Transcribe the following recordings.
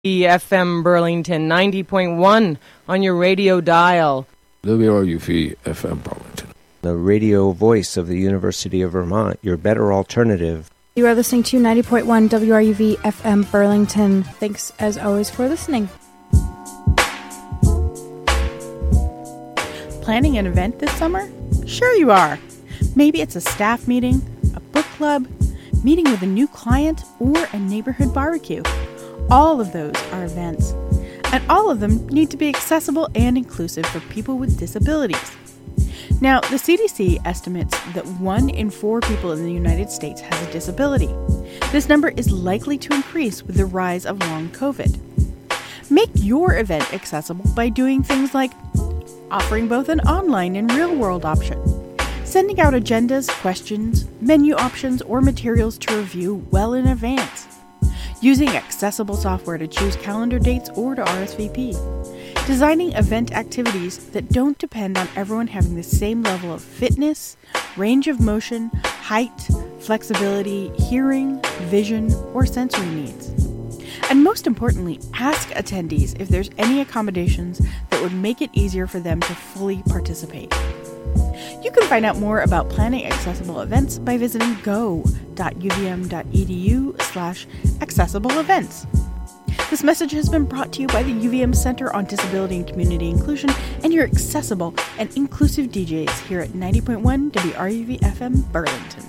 FM Burlington, 90.1 on your radio dial. WRUV FM Burlington. The radio voice of the University of Vermont, your better alternative. You are listening to 90.1 WRUV FM Burlington. Thanks, as always, for listening. Planning an event this summer? Sure you are. Maybe it's a staff meeting, a book club, meeting with a new client, or a neighborhood barbecue. All of those are events, and all of them need to be accessible and inclusive for people with disabilities. Now, the CDC estimates that 1 in 4 people in the United States has a disability. This number is likely to increase with the rise of long COVID. Make your event accessible by doing things like offering both an online and real-world option, sending out agendas, questions, menu options, or materials to review well in advance, using accessible software to choose calendar dates or to RSVP, designing event activities that don't depend on everyone having the same level of fitness, range of motion, height, flexibility, hearing, vision, or sensory needs. And most importantly, ask attendees if there's any accommodations that would make it easier for them to fully participate. You can find out more about planning accessible events by visiting go.uvm.edu/accessible events. This message has been brought to you by the UVM Center on Disability and Community Inclusion and your accessible and inclusive DJs here at 90.1 WRUV FM Burlington.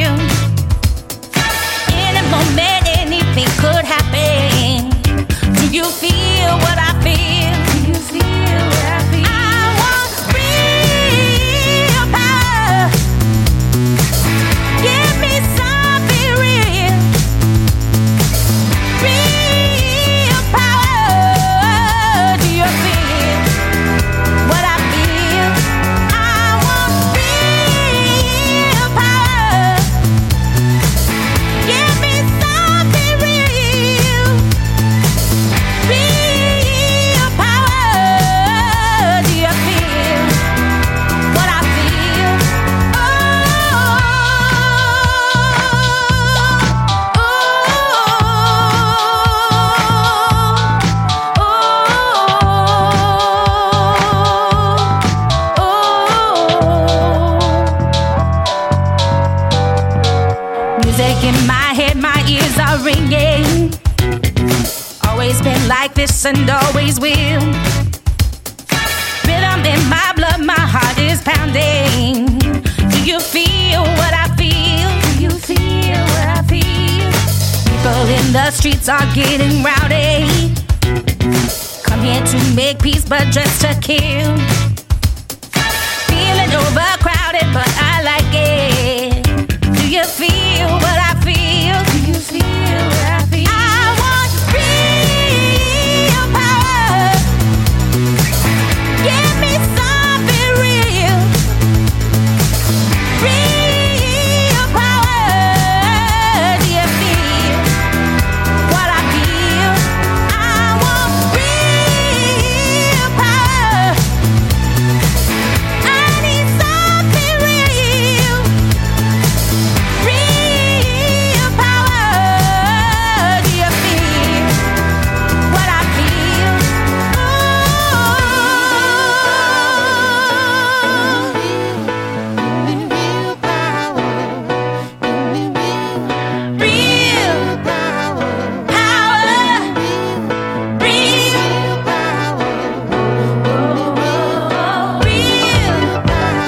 Anything could happen. you feel what I feel? Do you feel what I feel? I want real power. Give me something real. Real power. Do you feel what I feel? I want real power. Give me something real. Real power. Do you feel what I feel? Music in my head, my ears are ringing. Always been like this and always will. Rhythm in my blood, my heart is pounding. Do you feel what I feel? Do you feel what I feel? People in the streets are getting rowdy. Come here to make peace, but just to kill. Feeling overcrowded, but I like it. Do you feel what I feel? Do you feel what I feel? I want real power. Give me something real. Real power. Do you feel what I feel? I want real power. I need something real. Real power. Do you feel what I feel? Real power. Real power. Real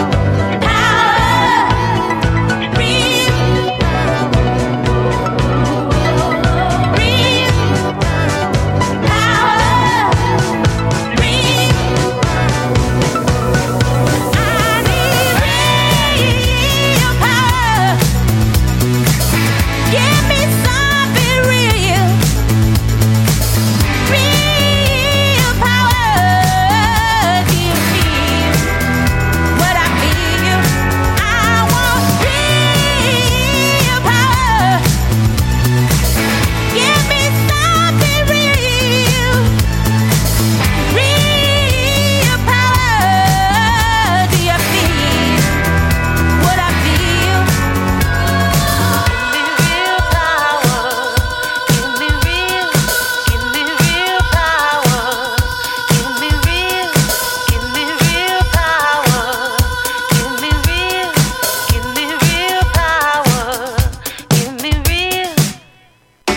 power. Give me something real. Real power. Do you feel what I feel? I want real power. Give me something real. Real power. Do you feel what I feel? Real power. Give me real. Give me real power. Give me real. Give me real power. Give me real. Give me real power. Give me real.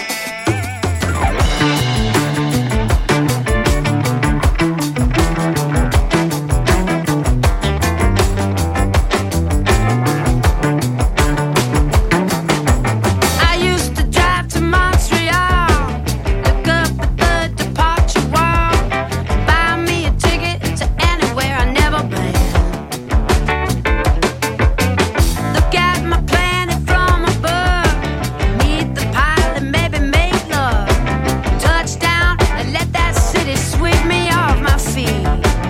I used to drive to Montreal, look up at the departure wall, buy me a ticket to anywhere I never been. Look at my planet from above, meet the pilot, maybe make love. Touchdown and let that city sweep me off my feet.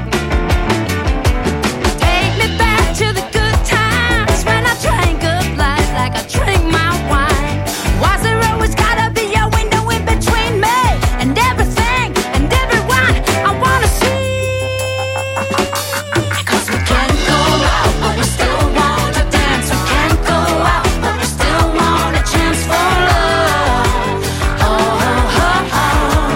Take me back to the good times when I drank up life like I drank my wine. Was there always gotta be a window in between me and everything and everyone I wanna see? 'Cause we can't go out, but we still wanna dance. We can't go out, but we still want a chance for love. Oh, oh, oh.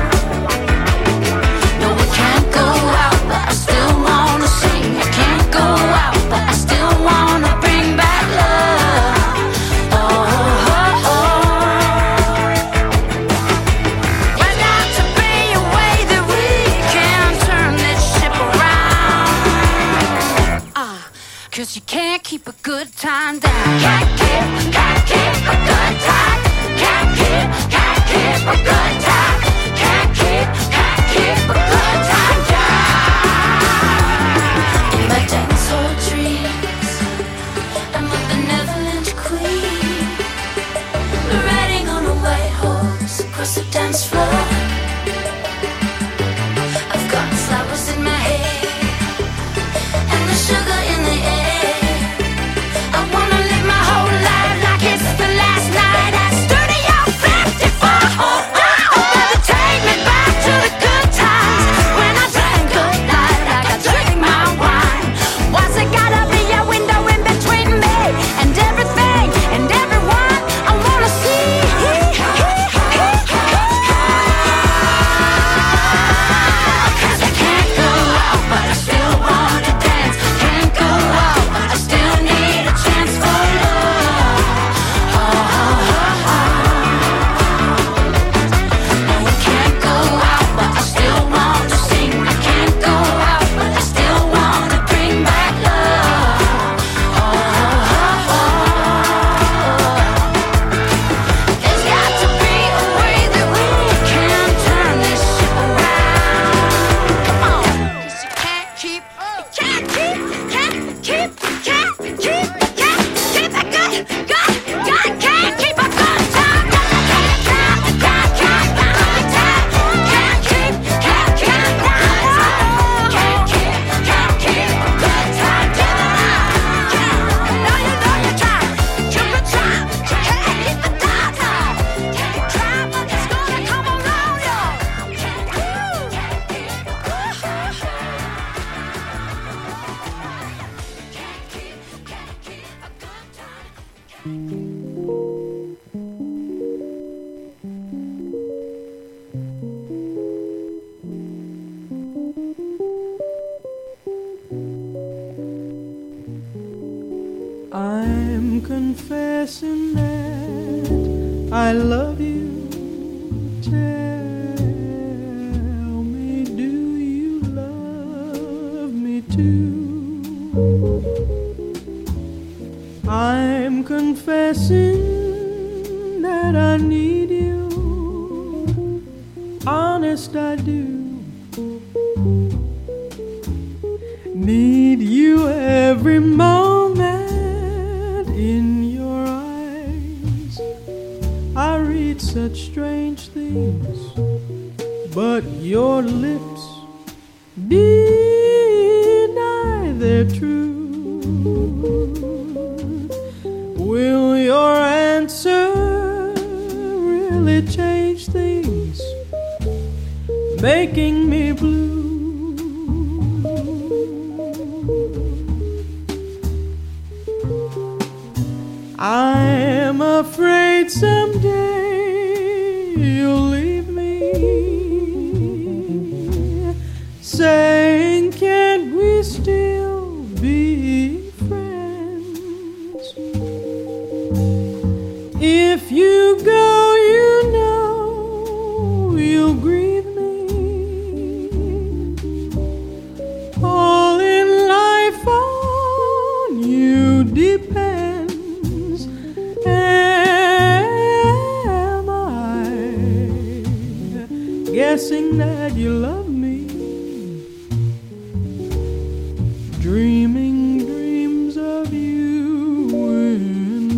No, we can't go out, but I still wanna sing. I can't go out, but I still wanna bring back love. Oh, oh, oh. We're not to be a way that we can turn this ship around. 'Cause you can't keep a good time down. Can't keep a good time. Can't keep a good time. Can't keep confessing that I love you. Tell me, do you love me too? I'm confessing that I need you. Honest, I do. Need you every moment. In your eyes I read such strange things, but your lips deny their truth. Will your answer really change things, making me blue? I'm afraid someday you'll leave me, saying, can't we still be friends? If you go, you know you'll grieve me. All in life on you depends. Am I guessing that you love me? Dreaming dreams of you in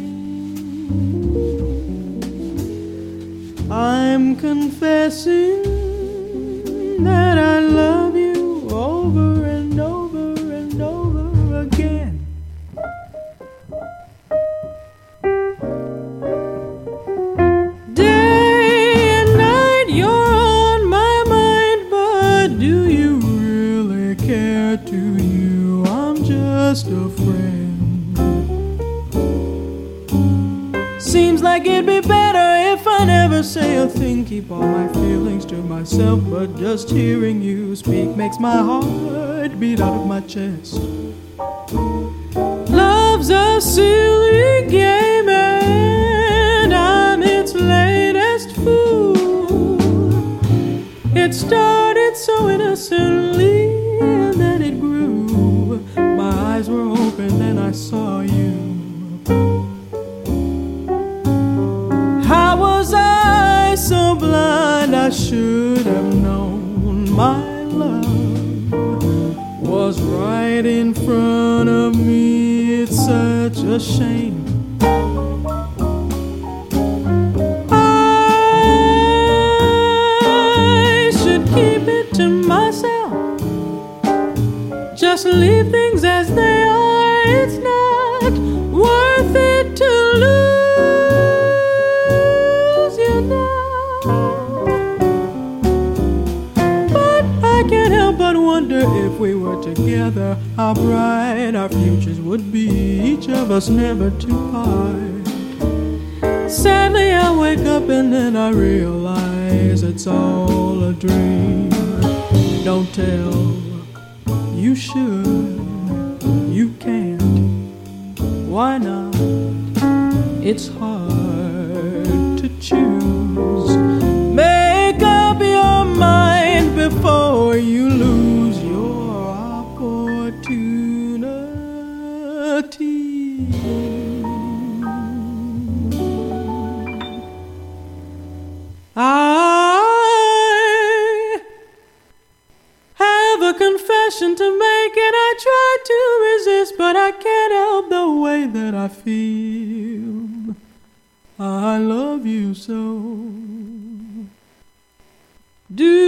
vain. I'm confessing that I love you over and over and over again. Day and night you're on my mind, but do you really care? To you I'm just a friend. Seems like it'd be better if I never say a thing, keep all my feelings to myself, but just hearing you speak makes my heart beat out of my chest. Love's a silly game and I'm its latest fool. It started so innocently and then it grew. My eyes were open and I saw you. How was I so blind? I should have known my love was right in front of me. It's such a shame. I should keep it to myself, just leave things as they are. It's not worth it to lose you now. But I can't help but wonder if we were together, how bright our futures would be, each of us never to part. Sadly I wake up and then I realize it's all a dream. Don't tell, you should, you can't. Why not? It's hard to choose. Make up your mind before you lose your opportunity. I have a confession to make and I try to resist, but I can't help the way that I feel. I love you so. Do